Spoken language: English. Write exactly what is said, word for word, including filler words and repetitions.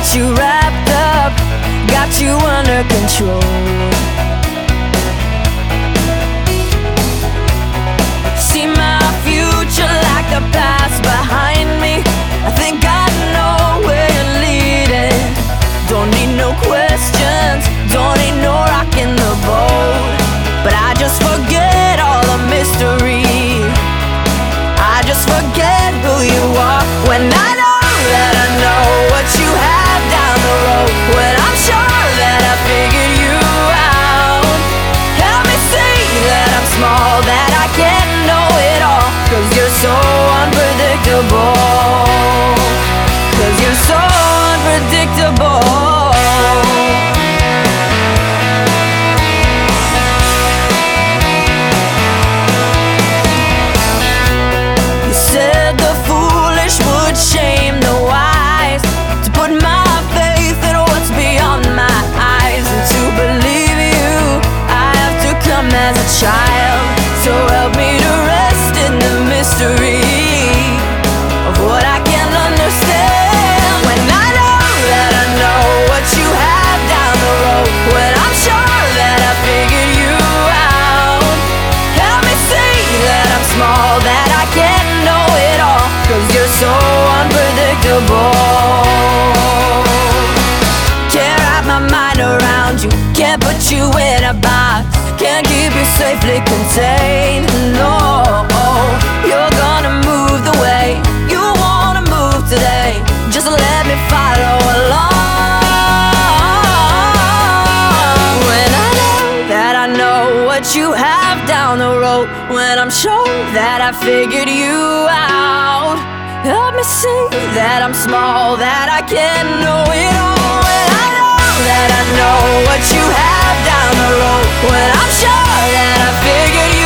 got you wrapped up, got you under control. See my future like the past behind me. I think I know where you're leading. Don't need no questions, don't need no rock in the boat. But I just forget all the mystery, I just forget who you are. When I know that I know what you have down the road, when I'm sure that I figured you out. Help me see that I'm small, that I can't know it all. Cause you're so unpredictable, cause you're so unpredictable. Shame the wise, to put my faith in what's beyond my eyes. And to believe you, I have to come as a child. So help me to rest in the mystery of what I can understand. When I know that I know what you have down the road, when I'm sure that I figured you out. Help me see that I'm small, that I can't know it all. Cause you're so unpredictable. Can't wrap my mind around you, can't put you in a box, can't keep you safely contained. No, you're gonna move the way you wanna move today. Just let me follow along. When I know that I know what you have down the road, when I'm sure that I figured you out. Help me see that I'm small, that I can't know it all. When I know that I know what you have down the road, when I'm sure that I figured